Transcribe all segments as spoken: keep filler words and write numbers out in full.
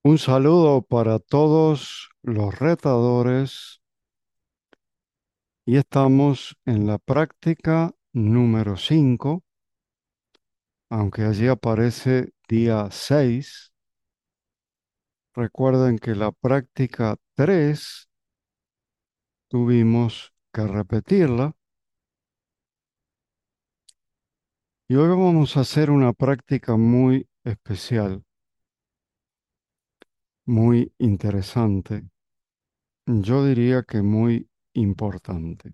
Un saludo para todos los retadores y estamos en la práctica número cinco, aunque allí aparece día seis. Recuerden que la práctica tres tuvimos que repetirla y hoy vamos a hacer una práctica muy especial, muy interesante, yo diría que muy importante.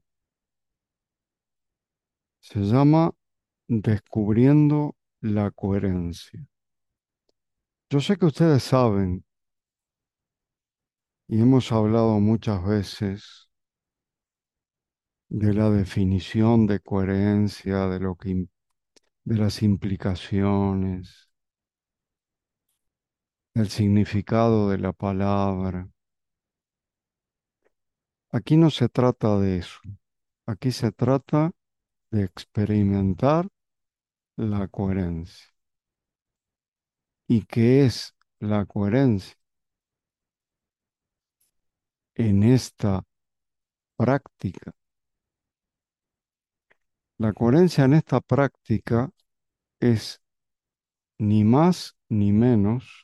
Se llama Descubriendo la coherencia. Yo sé que ustedes saben y hemos hablado muchas veces de la definición de coherencia, de lo que, im- de las implicaciones, del significado de la palabra. Aquí no se trata de eso. Aquí se trata de experimentar la coherencia. ¿Y qué es la coherencia? En esta práctica. La coherencia en esta práctica es ni más ni menos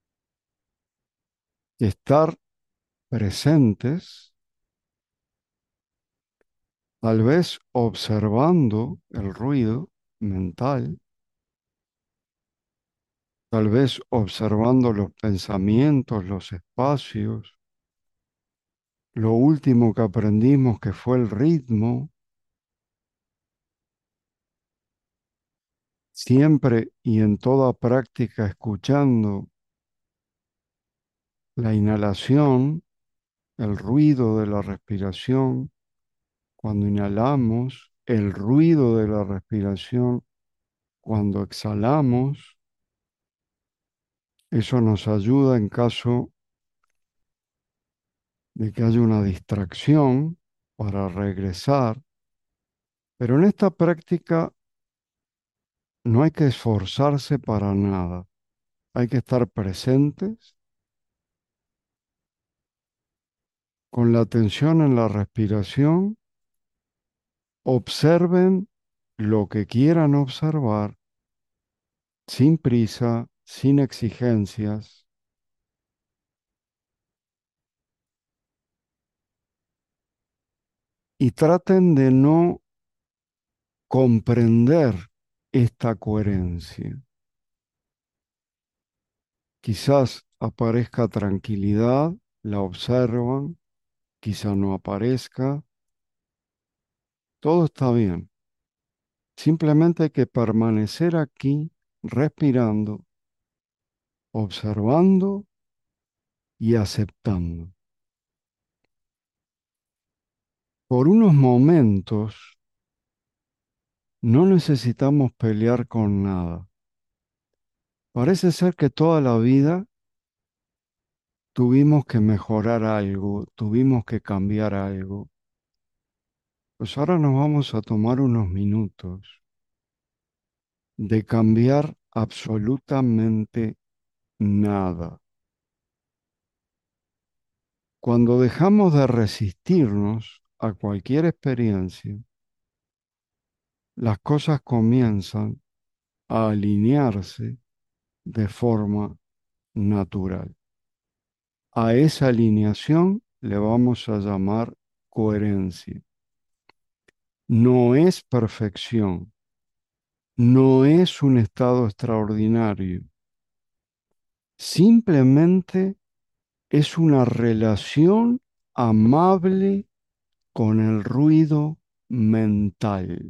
que estar presentes, tal vez observando el ruido mental, tal vez observando los pensamientos, los espacios, lo último que aprendimos que fue el ritmo, siempre y en toda práctica escuchando la inhalación, el ruido de la respiración, cuando inhalamos, el ruido de la respiración, cuando exhalamos. Eso nos ayuda en caso de que haya una distracción para regresar, pero en esta práctica no hay que esforzarse para nada, hay que estar presentes con la atención en la respiración, observen lo que quieran observar, sin prisa, sin exigencias, y traten de no comprender esta coherencia. Quizás aparezca tranquilidad, la observan, quizá no aparezca, todo está bien. Simplemente hay que permanecer aquí respirando, observando y aceptando. Por unos momentos no necesitamos pelear con nada. Parece ser que toda la vida tuvimos que mejorar algo, tuvimos que cambiar algo. Pues ahora nos vamos a tomar unos minutos de cambiar absolutamente nada. Cuando dejamos de resistirnos a cualquier experiencia, las cosas comienzan a alinearse de forma natural. A esa alineación le vamos a llamar coherencia. No es perfección, no es un estado extraordinario, simplemente es una relación amable con el ruido mental.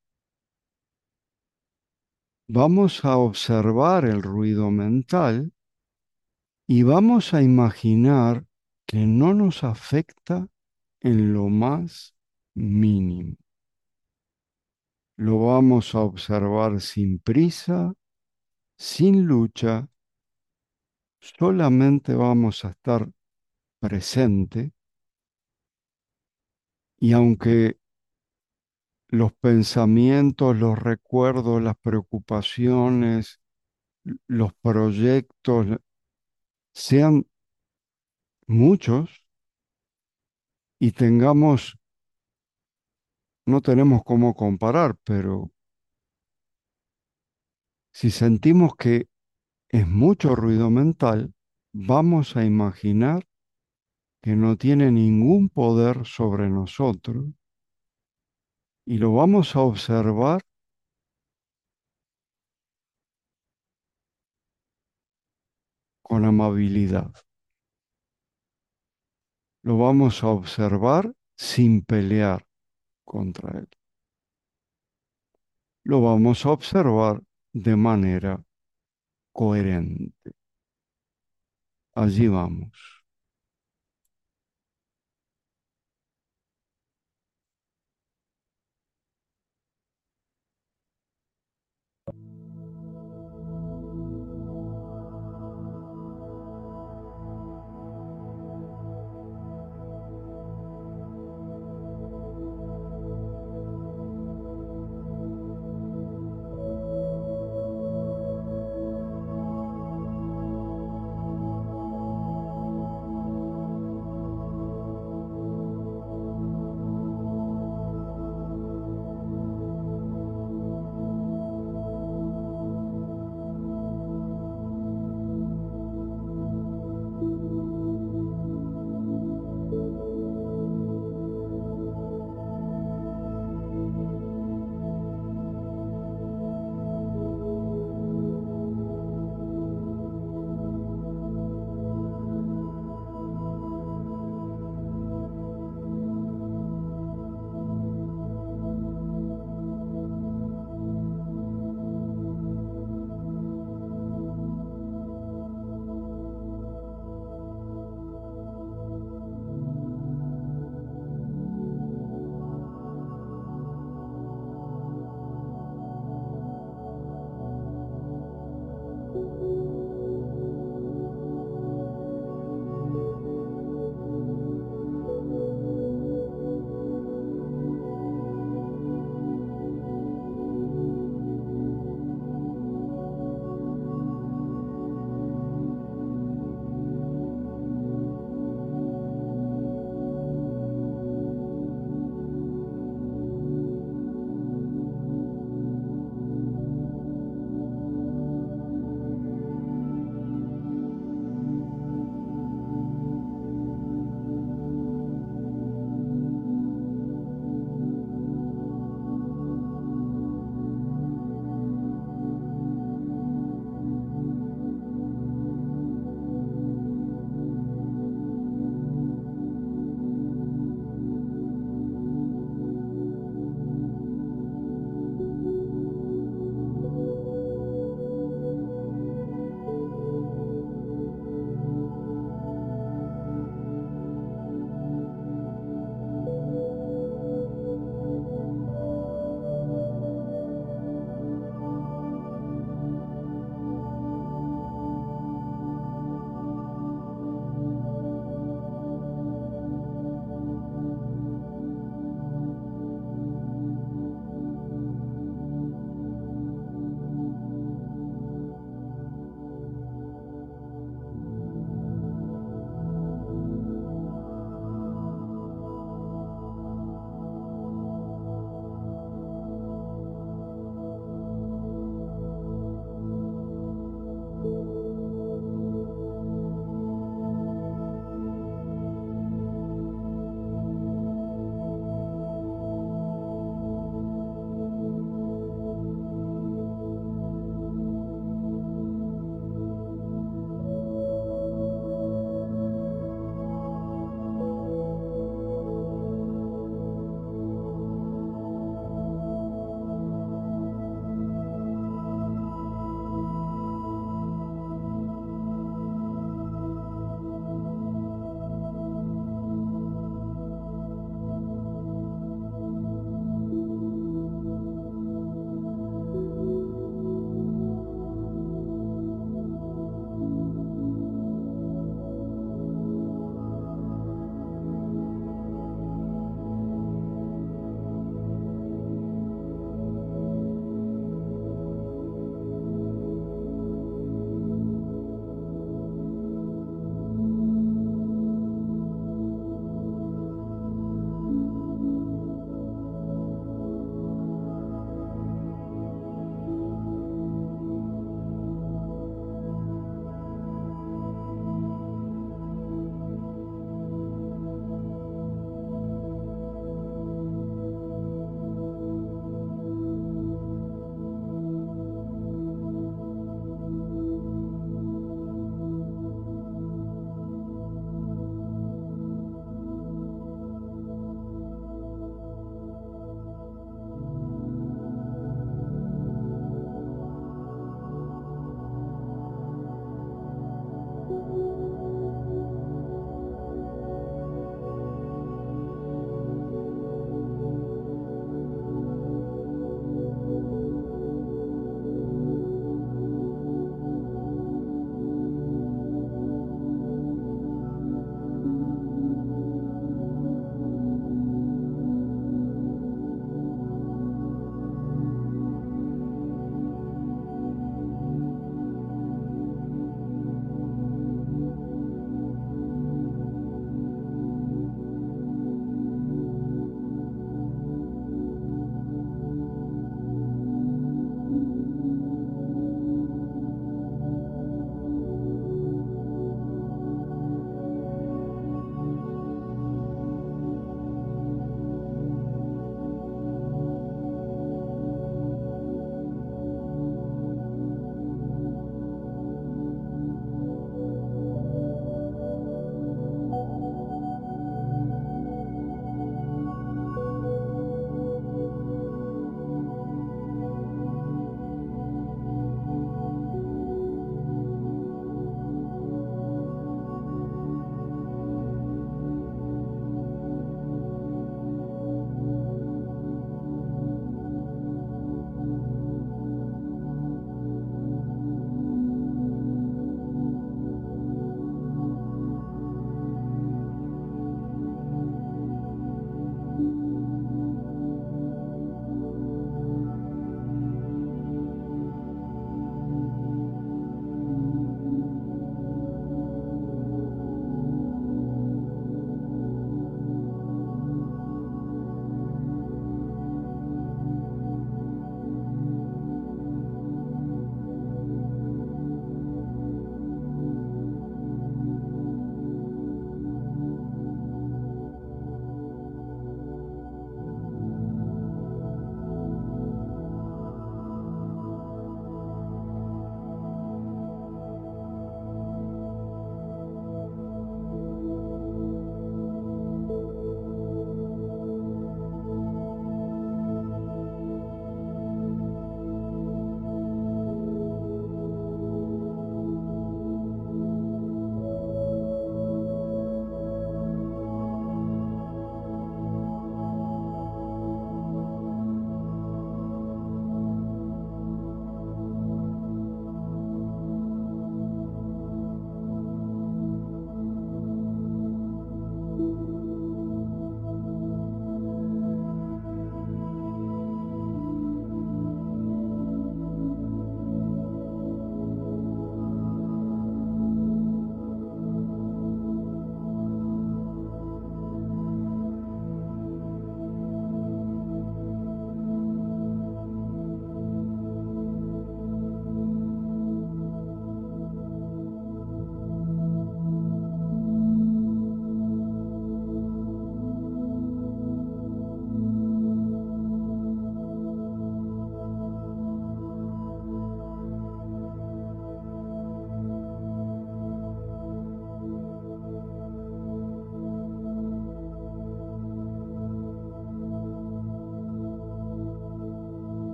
Vamos a observar el ruido mental y vamos a imaginar que no nos afecta en lo más mínimo. Lo vamos a observar sin prisa, sin lucha, solamente vamos a estar presente y aunque los pensamientos, los recuerdos, las preocupaciones, los proyectos sean muchos y tengamos, no tenemos cómo comparar, pero si sentimos que es mucho ruido mental, vamos a imaginar que no tiene ningún poder sobre nosotros y lo vamos a observar con amabilidad. Lo vamos a observar sin pelear contra él. Lo vamos a observar de manera coherente. Allí vamos.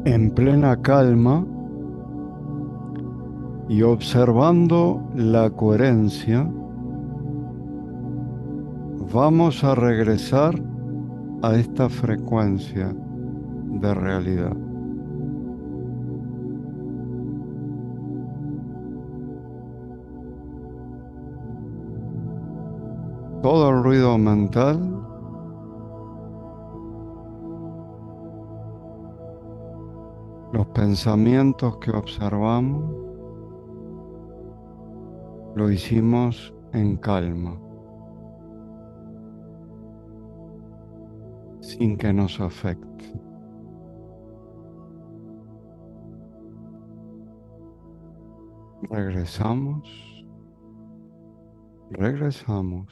en plena calma y observando la coherencia, vamos a regresar a esta frecuencia de realidad. Todo el ruido mental los pensamientos que observamos lo hicimos en calma, sin que nos afecte. Regresamos, regresamos.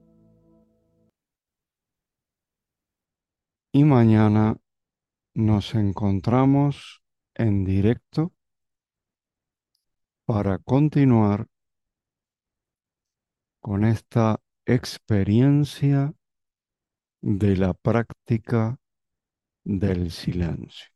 Y mañana nos encontramos en directo para continuar con esta experiencia de la práctica del silencio.